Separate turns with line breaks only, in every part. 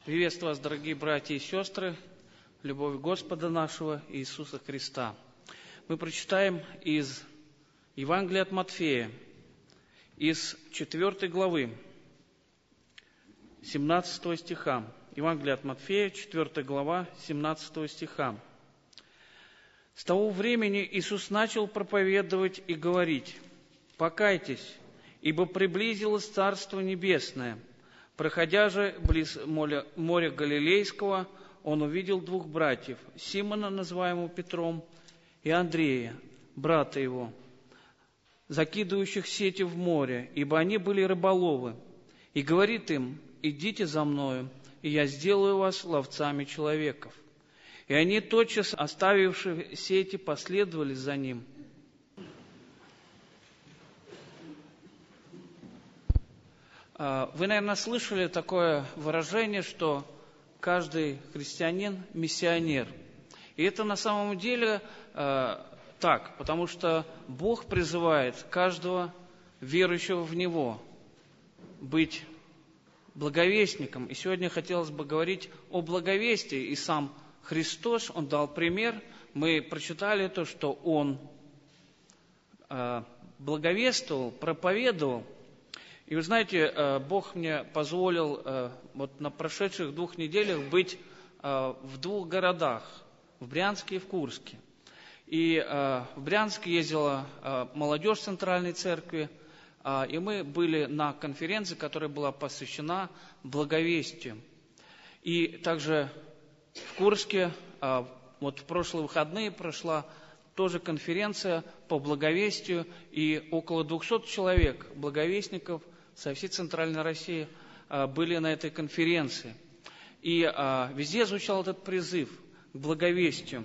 Приветствую вас, дорогие братья и сестры, любовь Господа нашего Иисуса Христа. Мы прочитаем из Евангелия от Матфея, из 4 главы, 17 стиха. Евангелие от Матфея, 4 глава, 17 стиха. «С того времени Иисус начал проповедовать и говорить: „Покайтесь, ибо приблизилось Царство Небесное“. Проходя же близ моря Галилейского, он увидел двух братьев, Симона, называемого Петром, и Андрея, брата его, закидывающих сети в море, ибо они были рыболовы. И говорит им: „Идите за мною, и я сделаю вас ловцами человеков“. И они, тотчас оставивши сети, последовали за ним. Вы, наверное, слышали такое выражение, что каждый христианин – миссионер. И это на самом деле так, потому что Бог призывает каждого верующего в Него быть благовестником. И сегодня хотелось бы говорить о благовестии. И сам Христос, Он дал пример. Мы прочитали то, что Он благовествовал, проповедовал. И вы знаете, Бог мне позволил вот на прошедших 2 неделях быть в 2 городах, в Брянске и в Курске. И в Брянске ездила молодежь Центральной Церкви, и мы были на конференции, которая была посвящена благовестию. И также в Курске, вот в прошлые выходные прошла тоже конференция по благовестию, и около 200 человек, благовестников со всей Центральной России, были на этой конференции. И везде звучал этот призыв к благовестию.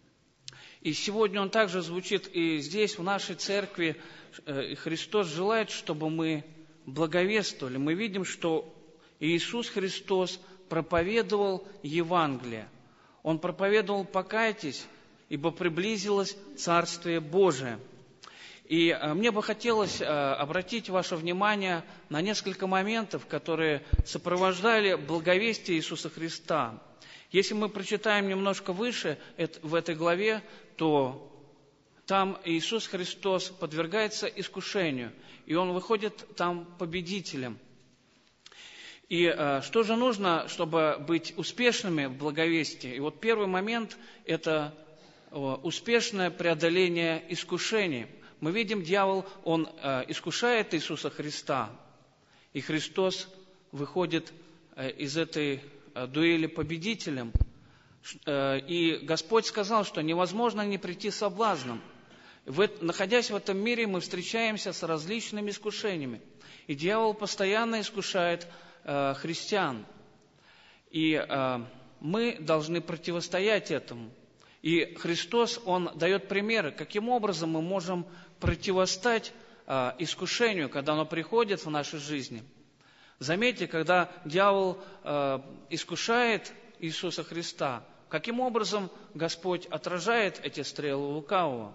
И сегодня он также звучит и здесь, в нашей церкви. И Христос желает, чтобы мы благовествовали. Мы видим, что Иисус Христос проповедовал Евангелие. Он проповедовал: «Покайтесь, ибо приблизилось Царствие Божие». И мне бы хотелось обратить ваше внимание на несколько моментов, которые сопровождали благовестие Иисуса Христа. Если мы прочитаем немножко выше в этой главе, то там Иисус Христос подвергается искушению, и Он выходит там победителем. И что же нужно, чтобы быть успешными в благовестии? И вот первый момент – это успешное преодоление искушений. Мы видим, дьявол, он искушает Иисуса Христа, и Христос выходит из этой дуэли победителем. И Господь сказал, что невозможно не прийти соблазном. Находясь в этом мире, мы встречаемся с различными искушениями. И дьявол постоянно искушает христиан. И мы должны противостоять этому. И Христос, Он дает примеры, каким образом мы можем противостать искушению, когда оно приходит в нашей жизни. Заметьте, когда дьявол искушает Иисуса Христа, каким образом Господь отражает эти стрелы лукавого?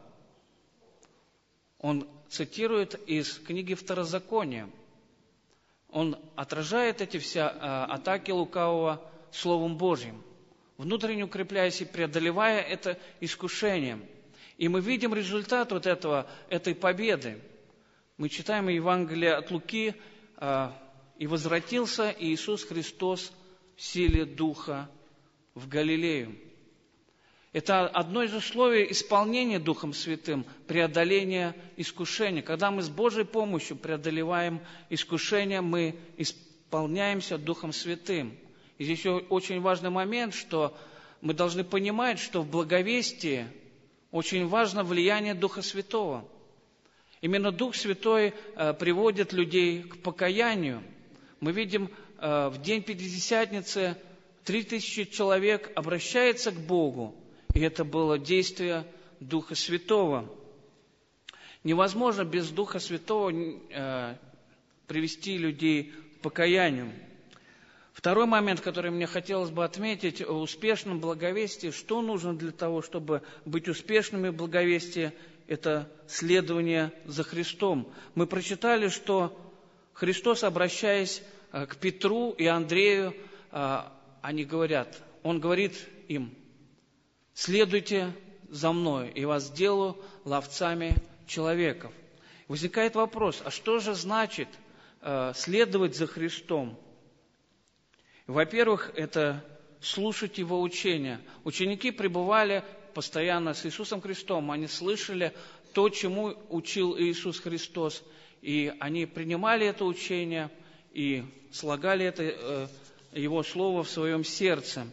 Он цитирует из книги Второзакония. Он отражает эти все атаки лукавого Словом Божьим, внутренне укрепляясь и преодолевая это искушение. И мы видим результат вот этой победы. Мы читаем Евангелие от Луки: «И возвратился Иисус Христос в силе Духа в Галилею». Это одно из условий исполнения Духом Святым, преодоления искушения. Когда мы с Божьей помощью преодолеваем искушения, мы исполняемся Духом Святым. И здесь очень важный момент, что мы должны понимать, что в благовестии очень важно влияние Духа Святого. Именно Дух Святой приводит людей к покаянию. Мы видим, в день Пятидесятницы 3000 человек обращается к Богу, и это было действие Духа Святого. Невозможно без Духа Святого привести людей к покаянию. Второй момент, который мне хотелось бы отметить, о успешном благовестии. Что нужно для того, чтобы быть успешными в благовестии? Это следование за Христом. Мы прочитали, что Христос, обращаясь к Петру и Андрею, Он говорит им: следуйте за мной, и вас сделаю ловцами человеков. Возникает вопрос, а что же значит следовать за Христом? Во-первых, это слушать Его учения. Ученики пребывали постоянно с Иисусом Христом, они слышали то, чему учил Иисус Христос, и они принимали это учение и слагали это Его Слово в своем сердце.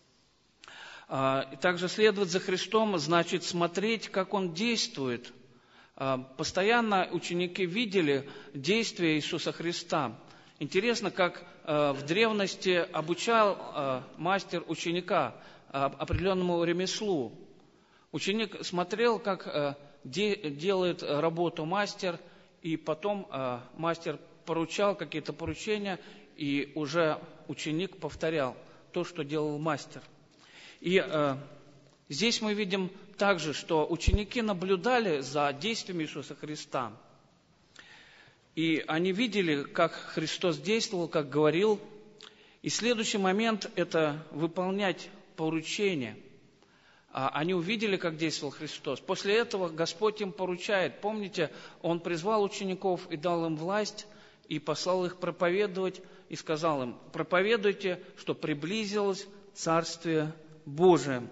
Также следовать за Христом значит смотреть, как Он действует. Постоянно ученики видели действия Иисуса Христа. Интересно, как в древности обучал мастер ученика определенному ремеслу. Ученик смотрел, как делает работу мастер, и потом мастер поручал какие-то поручения, и уже ученик повторял то, что делал мастер. И здесь мы видим также, что ученики наблюдали за действиями Иисуса Христа. И они видели, как Христос действовал, как говорил. И следующий момент – это выполнять поручения. Они увидели, как действовал Христос. После этого Господь им поручает. Помните, Он призвал учеников и дал им власть, и послал их проповедовать, и сказал им: проповедуйте, что приблизилось Царствие Божие.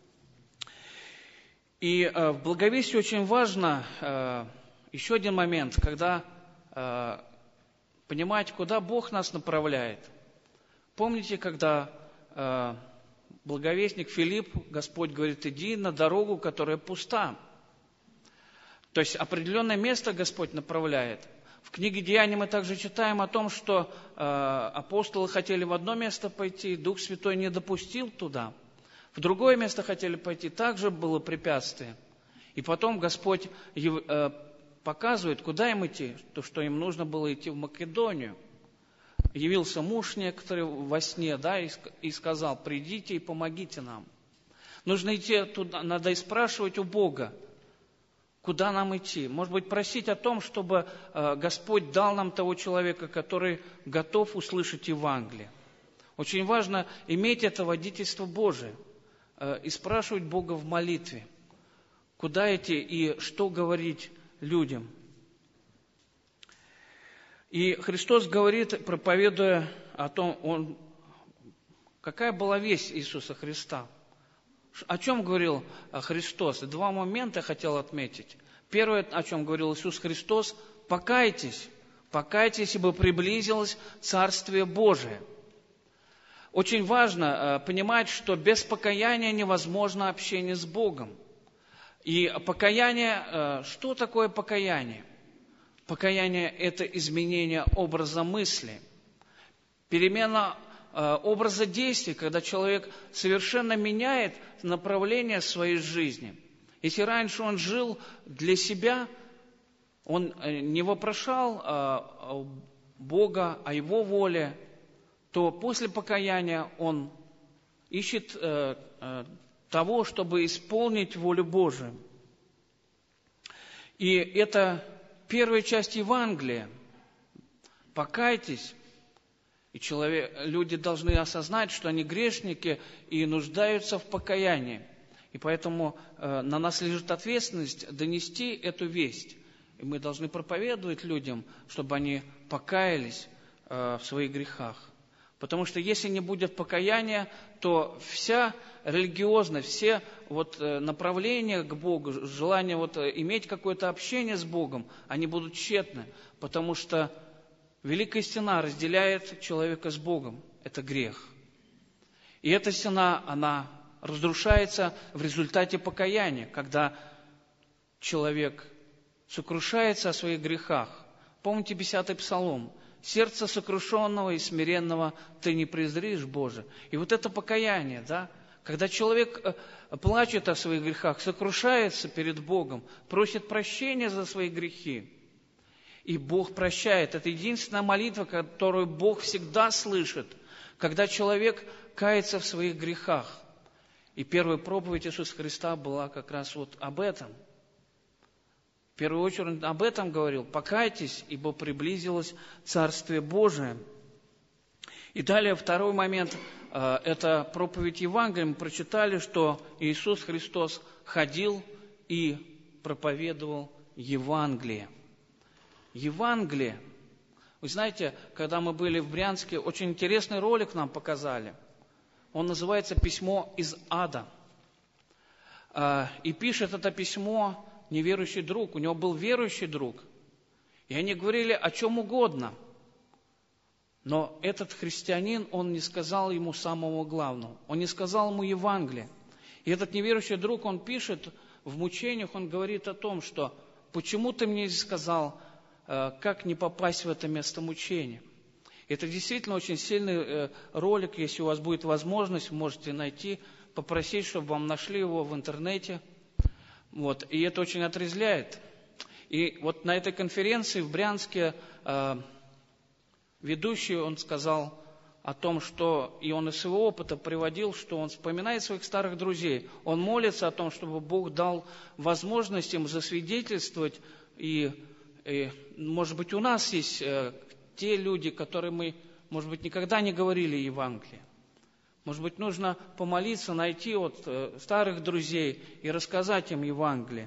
И в благовестии очень важно еще один момент, когда понимать, куда Бог нас направляет. Помните, когда благовестник Филипп, Господь говорит: иди на дорогу, которая пуста. То есть определенное место Господь направляет. В книге Деяний мы также читаем о том, что апостолы хотели в одно место пойти, Дух Святой не допустил туда. В другое место хотели пойти, также было препятствие. И потом Господь показывает, куда им идти, то, что им нужно было идти в Македонию. Явился муж некоторый во сне, да, и сказал: придите и помогите нам. Нужно идти туда, надо и спрашивать у Бога, куда нам идти. Может быть, просить о том, чтобы Господь дал нам того человека, который готов услышать Евангелие. Очень важно иметь это водительство Божие и спрашивать Бога в молитве, куда идти и что говорить людям. И Христос говорит, проповедуя о том, какая была весть Иисуса Христа. О чем говорил Христос? Два момента я хотел отметить. Первое, о чем говорил Иисус Христос: покайтесь, ибо приблизилось Царствие Божие. Очень важно понимать, что без покаяния невозможно общение с Богом. И покаяние, что такое покаяние? Покаяние – это изменение образа мысли, перемена образа действий, когда человек совершенно меняет направление своей жизни. Если раньше он жил для себя, он не вопрошал Бога о Его воле, то после покаяния он ищет того, чтобы исполнить волю Божию. И это первая часть Евангелия. Покайтесь. И люди должны осознать, что они грешники и нуждаются в покаянии. И поэтому на нас лежит ответственность донести эту весть. И мы должны проповедовать людям, чтобы они покаялись в своих грехах. Потому что если не будет покаяния, то вся религиозность, все направления к Богу, желание иметь какое-то общение с Богом, они будут тщетны. Потому что великая стена разделяет человека с Богом. Это грех. И эта стена, она разрушается в результате покаяния, когда человек сокрушается о своих грехах. Помните 50-й Псалом? «Сердце сокрушенного и смиренного ты не презришь, Боже». И это покаяние, да? Когда человек плачет о своих грехах, сокрушается перед Богом, просит прощения за свои грехи, и Бог прощает. Это единственная молитва, которую Бог всегда слышит, когда человек кается в своих грехах. И первая проповедь Иисуса Христа была как раз об этом. В первую очередь об этом говорил: покайтесь, ибо приблизилось Царствие Божие. И далее второй момент, это проповедь Евангелия, мы прочитали, что Иисус Христос ходил и проповедовал Евангелие. Евангелие. Вы знаете, когда мы были в Брянске, очень интересный ролик нам показали. Он называется «Письмо из ада». И пишет это письмо неверующий друг. У него был верующий друг. И они говорили о чем угодно. Но этот христианин, он не сказал ему самого главного. Он не сказал ему Евангелие. И этот неверующий друг, он пишет в мучениях, он говорит о том, что «почему ты мне не сказал, как не попасть в это место мучения?» Это действительно очень сильный ролик. Если у вас будет возможность, вы можете найти, попросить, чтобы вам нашли его в интернете. Вот. И это очень отрезвляет. И вот на этой конференции в Брянске ведущий, он сказал о том, что, и он из своего опыта приводил, что он вспоминает своих старых друзей. Он молится о том, чтобы Бог дал возможность им засвидетельствовать. И может быть, у нас есть те люди, которые мы, может быть, никогда не говорили Евангелие. Может быть, нужно помолиться, найти вот старых друзей и рассказать им Евангелие.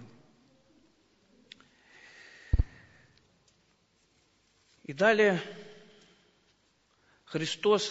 И далее Христос,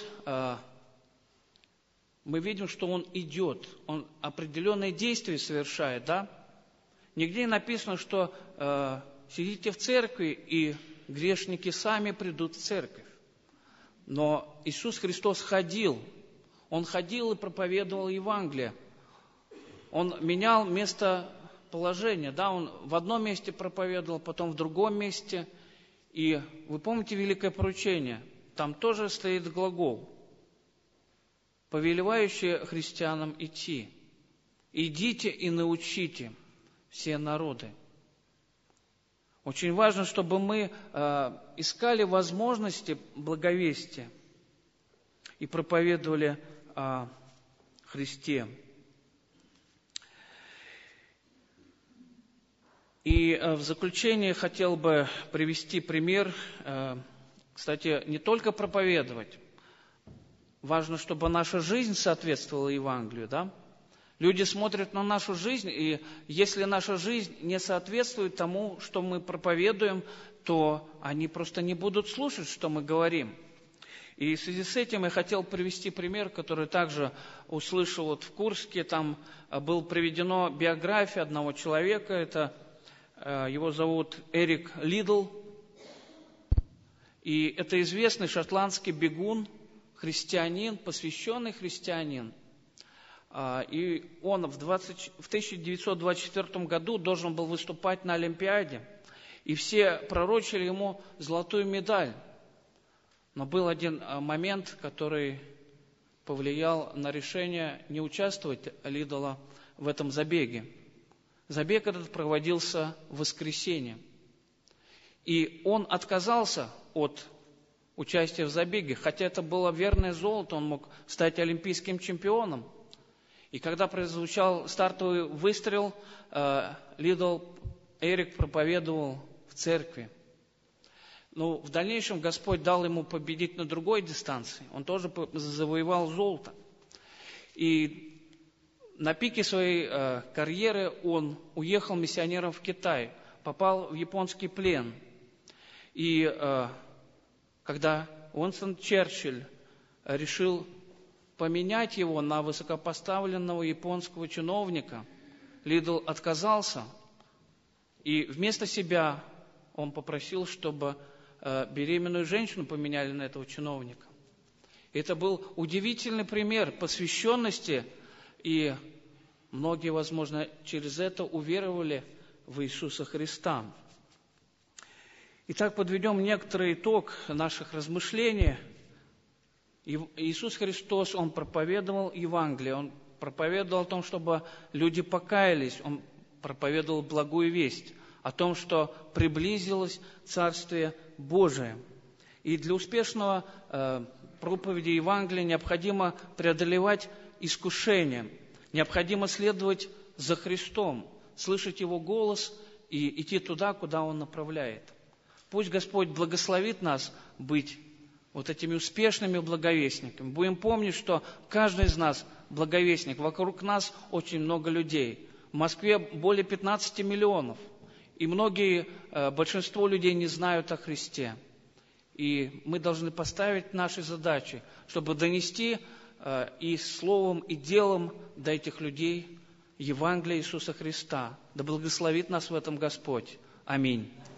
мы видим, что Он идет, Он определенные действия совершает, да? Нигде не написано, что сидите в церкви, и грешники сами придут в церковь. Но Иисус Христос ходил. Он ходил и проповедовал Евангелие. Он менял местоположение. Да? Он в одном месте проповедовал, потом в другом месте. И вы помните великое поручение? Там тоже стоит глагол, повелевающий христианам идти. «Идите и научите все народы». Очень важно, чтобы мы искали возможности благовестия и проповедовали о Христе. И в заключение хотел бы привести пример. Кстати, не только проповедовать. Важно, чтобы наша жизнь соответствовала Евангелию, да? Люди смотрят на нашу жизнь, и если наша жизнь не соответствует тому, что мы проповедуем, то они просто не будут слушать, что мы говорим. И в связи с этим я хотел привести пример, который также услышал вот в Курске. Там была приведена биография одного человека. Его зовут Эрик Лидл. И это известный шотландский бегун, христианин, посвященный христианин. И он в 1924 году должен был выступать на Олимпиаде. И все пророчили ему золотую медаль. Но был один момент, который повлиял на решение не участвовать Лидла в этом забеге. Забег этот проводился в воскресенье. И он отказался от участия в забеге, хотя это было верное золото, он мог стать олимпийским чемпионом. И когда прозвучал стартовый выстрел, Эрик проповедовал в церкви. Но в дальнейшем Господь дал ему победить на другой дистанции. Он тоже завоевал золото. И на пике своей карьеры он уехал миссионером в Китай, попал в японский плен. И когда Уинстон Черчилль решил поменять его на высокопоставленного японского чиновника, Лидл отказался, и вместо себя он попросил, чтобы беременную женщину поменяли на этого чиновника. Это был удивительный пример посвященности, и многие, возможно, через это уверовали в Иисуса Христа. Итак, подведем некоторый итог наших размышлений. Иисус Христос, Он проповедовал Евангелие, Он проповедовал о том, чтобы люди покаялись, Он проповедовал благую весть о том, что приблизилось Царствие Божие. И для успешного проповеди Евангелия необходимо преодолевать искушения, необходимо следовать за Христом, слышать Его голос и идти туда, куда Он направляет. Пусть Господь благословит нас быть вот этими успешными благовестниками. Будем помнить, что каждый из нас благовестник. Вокруг нас очень много людей. В Москве более 15 миллионов. И большинство людей не знают о Христе. И мы должны поставить наши задачи, чтобы донести и словом, и делом до этих людей Евангелие Иисуса Христа. Да благословит нас в этом Господь. Аминь.